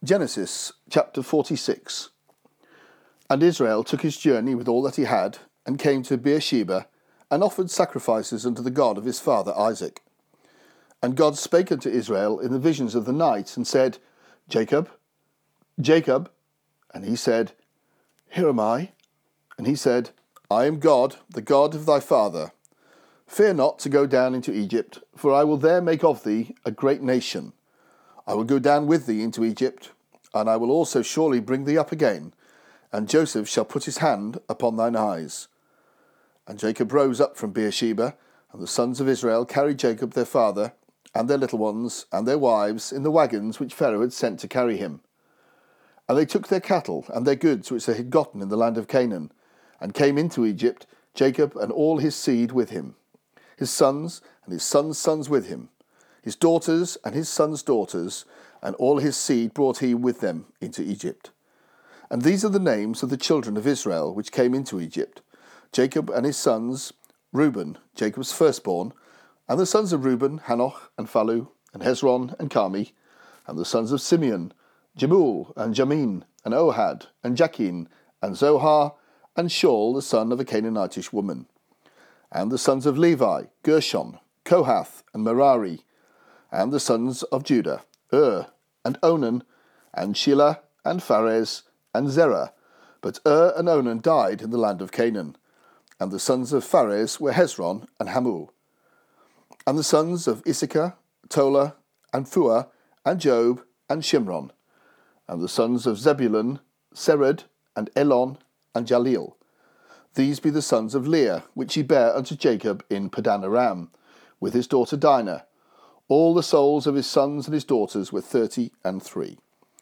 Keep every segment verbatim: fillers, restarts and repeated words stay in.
Genesis chapter forty-six. And Israel took his journey with all that he had, and came to Beersheba, and offered sacrifices unto the God of his father Isaac. And God spake unto Israel in the visions of the night, and said, Jacob, Jacob. And he said, Here am I. And he said, I am God, the God of thy father. Fear not to go down into Egypt, for I will there make of thee a great nation. I will go down with thee into Egypt, and I will also surely bring thee up again, and Joseph shall put his hand upon thine eyes. And Jacob rose up from Beersheba, and the sons of Israel carried Jacob their father, and their little ones, and their wives, in the wagons which Pharaoh had sent to carry him. And they took their cattle and their goods which they had gotten in the land of Canaan, and came into Egypt, Jacob and all his seed with him, his sons and his sons' sons with him, his daughters and his sons' daughters, and all his seed brought he with them into Egypt. And these are the names of the children of Israel which came into Egypt: Jacob and his sons, Reuben, Jacob's firstborn, and the sons of Reuben, Hanoch and Phalu, and Hezron and Carmi, and the sons of Simeon, Jemuel and Jamin, and Ohad, and Jachin, and Zohar, and Shaul, the son of a Canaanitish woman. And the sons of Levi, Gershon, Kohath, and Merari, and the sons of Judah, Ur, and Onan, and Shelah, and Pharez, and Zerah. But Ur and Onan died in the land of Canaan. And the sons of Pharez were Hezron and Hamul. And the sons of Issachar, Tola, and Phua, and Job, and Shimron. And the sons of Zebulun, Sered, and Elon, and Jaleel. These be the sons of Leah, which he bare unto Jacob in Padan Aram, with his daughter Dinah. All the souls of his sons and his daughters were thirty and three.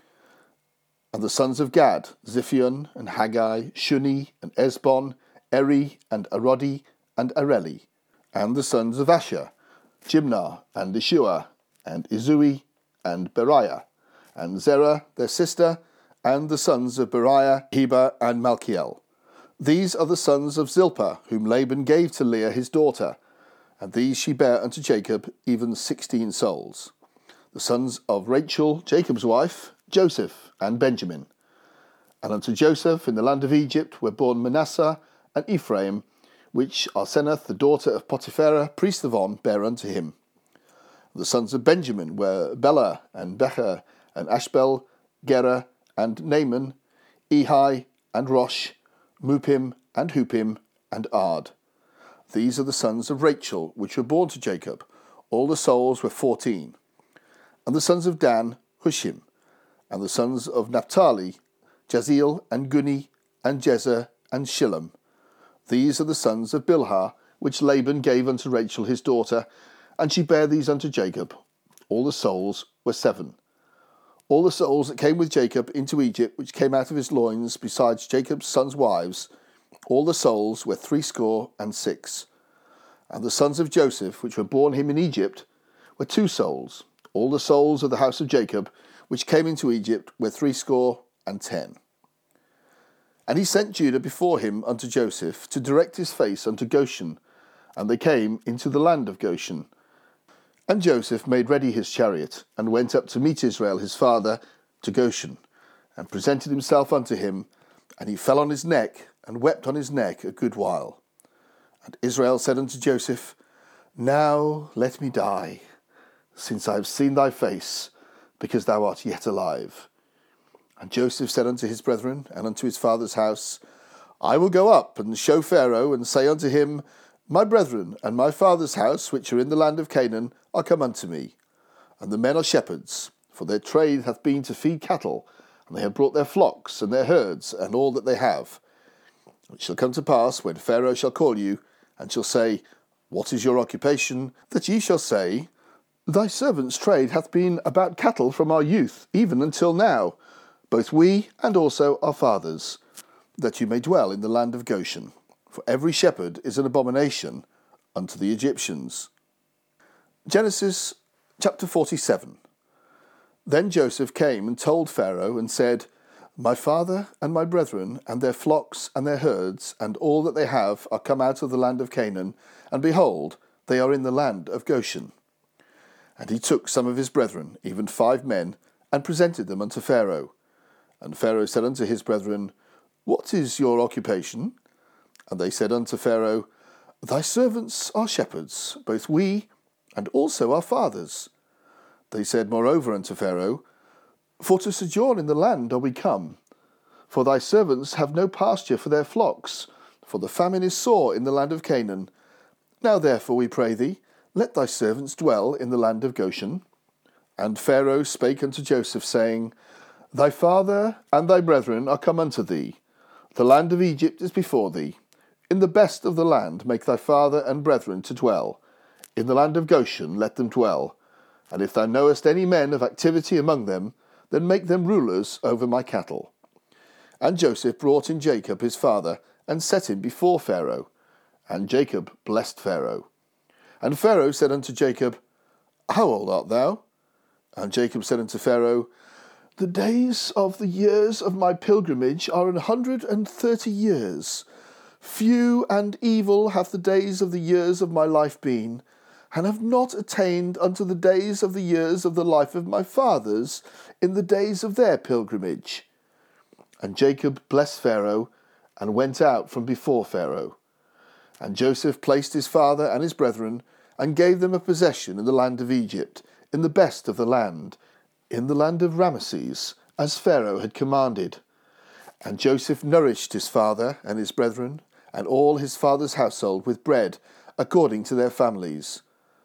And the sons of Gad, Ziphion, and Haggai, Shuni, and Esbon, Eri, and Arodi, and Areli. And the sons of Asher, Jimnah, and Ishua, and Izui, and Beriah, and Zerah their sister, and the sons of Beriah, Heber, and Malchiel. These are the sons of Zilpah, whom Laban gave to Leah his daughter, and these she bare unto Jacob, even sixteen souls. The sons of Rachel, Jacob's wife, Joseph, and Benjamin. And unto Joseph in the land of Egypt were born Manasseh and Ephraim, which Asenath, the daughter of Potipherah, priest of On, bare unto him. The sons of Benjamin were Bela, and Becher, and Ashbel, Gera, and Naaman, Ehi, and Rosh, Mupim, and Hupim, and Ard. These are the sons of Rachel, which were born to Jacob. All the souls were fourteen. And the sons of Dan, Hushim. And the sons of Naphtali, Jaziel, and Guni, and Jezer, and Shillem. These are the sons of Bilhah, which Laban gave unto Rachel his daughter, and she bare these unto Jacob. All the souls were seven. All the souls that came with Jacob into Egypt, which came out of his loins, besides Jacob's sons' wives, all the souls were threescore and six. And the sons of Joseph, which were born him in Egypt, were two souls. All the souls of the house of Jacob, which came into Egypt, were threescore and ten. And he sent Judah before him unto Joseph, to direct his face unto Goshen. And they came into the land of Goshen. And Joseph made ready his chariot, and went up to meet Israel his father to Goshen, and presented himself unto him, and he fell on his neck, and wept on his neck a good while. And Israel said unto Joseph, Now let me die, since I have seen thy face, because thou art yet alive. And Joseph said unto his brethren, and unto his father's house, I will go up and show Pharaoh, and say unto him, My brethren and my father's house, which are in the land of Canaan, are come unto me. And the men are shepherds, for their trade hath been to feed cattle, and they have brought their flocks and their herds, and all that they have. It shall come to pass, when Pharaoh shall call you, and shall say, What is your occupation? That ye shall say, Thy servant's trade hath been about cattle from our youth, even until now, both we and also our fathers, that you may dwell in the land of Goshen. For every shepherd is an abomination unto the Egyptians. Genesis chapter forty-seven. Then Joseph came and told Pharaoh, and said, My father and my brethren, and their flocks and their herds, and all that they have, are come out of the land of Canaan, and behold, they are in the land of Goshen. And he took some of his brethren, even five men, and presented them unto Pharaoh. And Pharaoh said unto his brethren, What is your occupation? And they said unto Pharaoh, Thy servants are shepherds, both we and also our fathers. They said moreover unto Pharaoh, For to sojourn in the land are we come. For thy servants have no pasture for their flocks, for the famine is sore in the land of Canaan. Now therefore, we pray thee, let thy servants dwell in the land of Goshen. And Pharaoh spake unto Joseph, saying, Thy father and thy brethren are come unto thee. The land of Egypt is before thee. In the best of the land make thy father and brethren to dwell. In the land of Goshen let them dwell. And if thou knowest any men of activity among them, then make them rulers over my cattle. And Joseph brought in Jacob his father, and set him before Pharaoh. And Jacob blessed Pharaoh. And Pharaoh said unto Jacob, How old art thou? And Jacob said unto Pharaoh, The days of the years of my pilgrimage are an hundred and thirty years. Few and evil have the days of the years of my life been, and have not attained unto the days of the years of the life of my fathers in the days of their pilgrimage. And Jacob blessed Pharaoh, and went out from before Pharaoh. And Joseph placed his father and his brethren, and gave them a possession in the land of Egypt, in the best of the land, in the land of Ramesses, as Pharaoh had commanded. And Joseph nourished his father and his brethren, and all his father's household with bread, according to their families.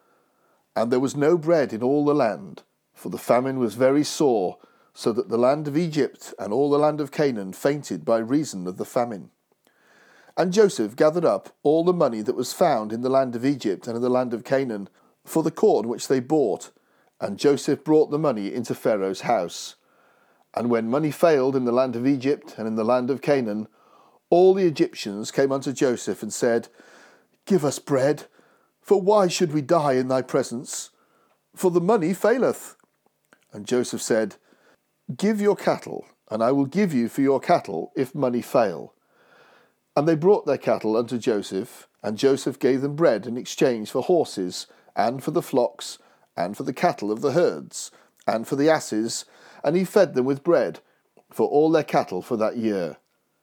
And there was no bread in all the land, for the famine was very sore, so that the land of Egypt and all the land of Canaan fainted by reason of the famine. And Joseph gathered up all the money that was found in the land of Egypt and in the land of Canaan, for the corn which they bought, and Joseph brought the money into Pharaoh's house. And when money failed in the land of Egypt and in the land of Canaan, all the Egyptians came unto Joseph and said, Give us bread, for why should we die in thy presence? For the money faileth. And Joseph said, Give your cattle, and I will give you for your cattle if money fail. And they brought their cattle unto Joseph, and Joseph gave them bread in exchange for horses, and for the flocks, and for the cattle of the herds, and for the asses, and he fed them with bread, for all their cattle for that year.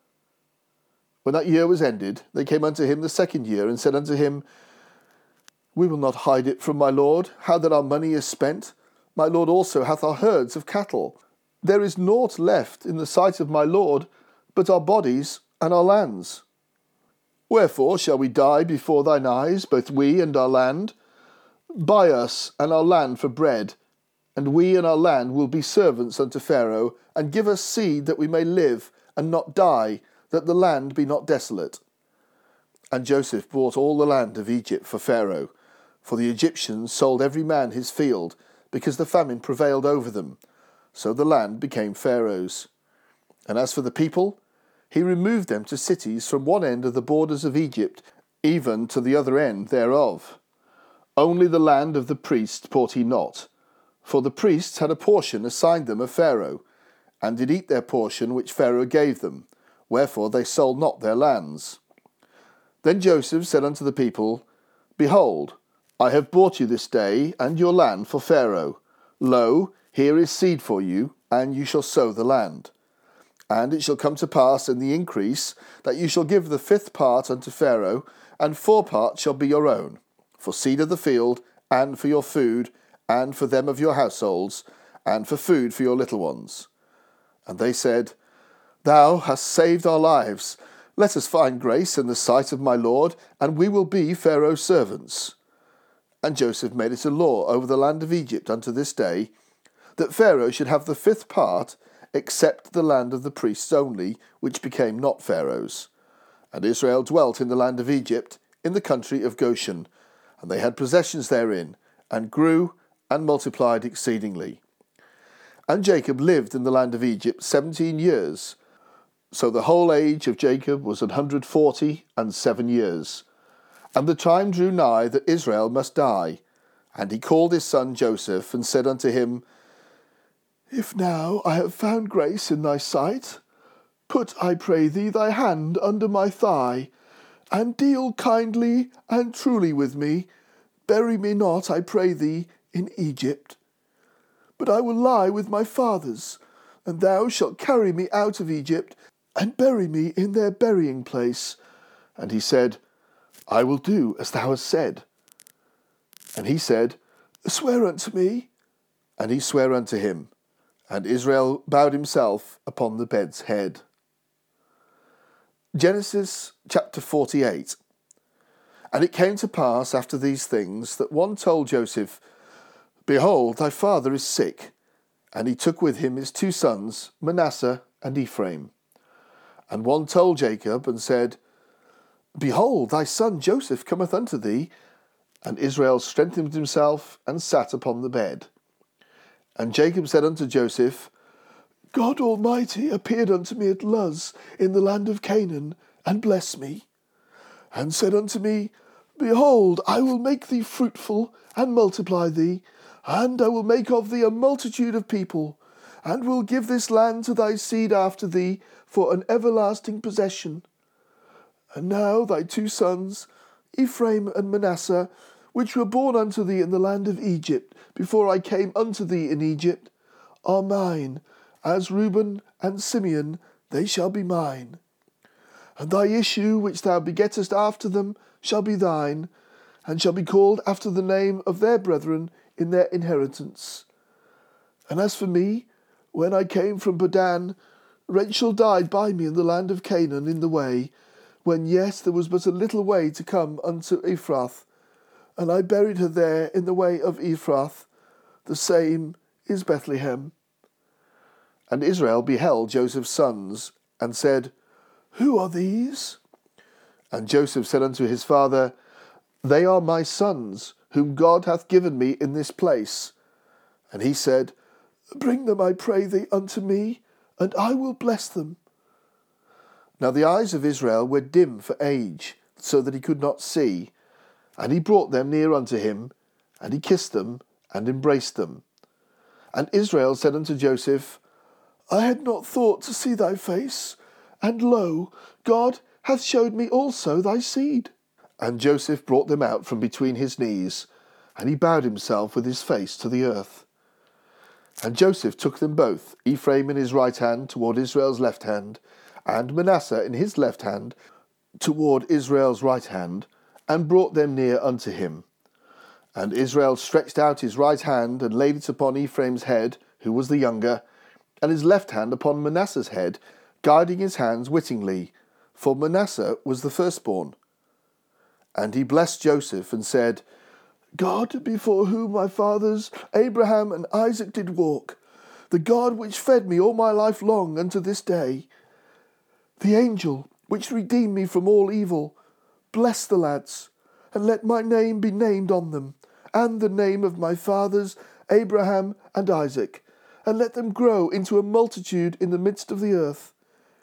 When that year was ended, they came unto him the second year, and said unto him, We will not hide it from my lord, how that our money is spent. My lord also hath our herds of cattle. There is naught left in the sight of my lord, but our bodies and our lands. Wherefore shall we die before thine eyes, both we and our land? Buy us and our land for bread, and we and our land will be servants unto Pharaoh, and give us seed that we may live and not die, that the land be not desolate. And Joseph bought all the land of Egypt for Pharaoh, for the Egyptians sold every man his field, because the famine prevailed over them. So the land became Pharaoh's. And as for the people, he removed them to cities from one end of the borders of Egypt, even to the other end thereof. Only the land of the priests bought he not, for the priests had a portion assigned them of Pharaoh, and did eat their portion which Pharaoh gave them, wherefore they sold not their lands. Then Joseph said unto the people, Behold, I have bought you this day and your land for Pharaoh. Lo, here is seed for you, and you shall sow the land. And it shall come to pass in the increase that you shall give the fifth part unto Pharaoh, and four parts shall be your own, for seed of the field, and for your food, and for them of your households, and for food for your little ones. And they said, Thou hast saved our lives. Let us find grace in the sight of my lord, and we will be Pharaoh's servants. And Joseph made it a law over the land of Egypt unto this day, that Pharaoh should have the fifth part, except the land of the priests only, which became not Pharaoh's. And Israel dwelt in the land of Egypt, in the country of Goshen, and they had possessions therein, and grew and multiplied exceedingly. And Jacob lived in the land of Egypt seventeen years. So the whole age of Jacob was an hundred forty and seven years. And the time drew nigh that Israel must die. And he called his son Joseph, and said unto him, If now I have found grace in thy sight, put, I pray thee, thy hand under my thigh, and deal kindly and truly with me. Bury me not, I pray thee, in Egypt. but I will lie with my fathers, and thou shalt carry me out of Egypt, and bury me in their burying place. And he said, I will do as thou hast said. And he said, Swear unto me. And he sware unto him. And Israel bowed himself upon the bed's head. Genesis chapter forty-eight. And it came to pass after these things that one told Joseph, Behold, thy father is sick. And he took with him his two sons, Manasseh and Ephraim. And one told Jacob and said, Behold, thy son Joseph cometh unto thee. And Israel strengthened himself and sat upon the bed. And Jacob said unto Joseph, God Almighty appeared unto me at Luz in the land of Canaan, and blessed me, and said unto me, Behold, I will make thee fruitful, and multiply thee, and I will make of thee a multitude of people, and will give this land to thy seed after thee for an everlasting possession. And now thy two sons, Ephraim and Manasseh, which were born unto thee in the land of Egypt, before I came unto thee in Egypt, are mine. As Reuben and Simeon, they shall be mine. And thy issue, which thou begettest after them, shall be thine, and shall be called after the name of their brethren in their inheritance. And as for me, when I came from Padan, Rachel died by me in the land of Canaan in the way, when yes, there was but a little way to come unto Ephrath, and I buried her there in the way of Ephrath. The same is Bethlehem. And Israel beheld Joseph's sons, and said, Who are these? And Joseph said unto his father, They are my sons, whom God hath given me in this place. And he said, Bring them, I pray thee, unto me, and I will bless them. Now the eyes of Israel were dim for age, so that he could not see. And he brought them near unto him, and he kissed them, and embraced them. And Israel said unto Joseph, I had not thought to see thy face, and lo, God hath showed me also thy seed. And Joseph brought them out from between his knees, and he bowed himself with his face to the earth. And Joseph took them both, Ephraim in his right hand toward Israel's left hand, and Manasseh in his left hand toward Israel's right hand, and brought them near unto him. And Israel stretched out his right hand, and laid it upon Ephraim's head, who was the younger, and his left hand upon Manasseh's head, guiding his hands wittingly, for Manasseh was the firstborn. And he blessed Joseph, and said, God, before whom my fathers Abraham and Isaac did walk, the God which fed me all my life long unto this day, the angel which redeemed me from all evil, bless the lads, and let my name be named on them, and the name of my fathers Abraham and Isaac, and let them grow into a multitude in the midst of the earth.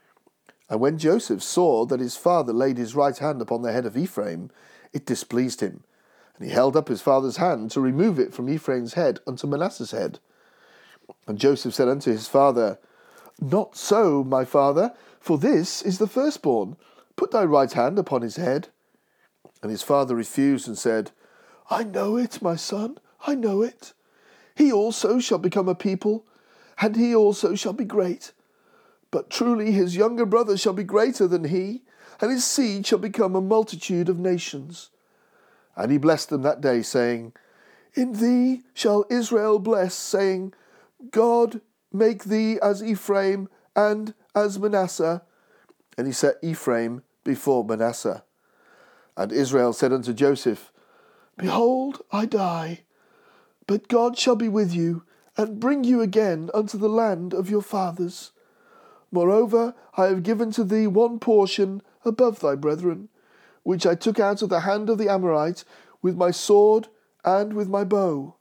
And when Joseph saw that his father laid his right hand upon the head of Ephraim, it displeased him. And he held up his father's hand to remove it from Ephraim's head unto Manasseh's head. And Joseph said unto his father, Not so, my father, for this is the firstborn. Put thy right hand upon his head. And his father refused and said, I know it, my son, I know it. He also shall become a people, and he also shall be great. But truly his younger brother shall be greater than he, and his seed shall become a multitude of nations. And he blessed them that day, saying, In thee shall Israel bless, saying, God make thee as Ephraim and as Manasseh. And he set Ephraim before Manasseh. And Israel said unto Joseph, Behold, I die, but God shall be with you, and bring you again unto the land of your fathers. Moreover, I have given to thee one portion above thy brethren, which I took out of the hand of the Amorite with my sword and with my bow.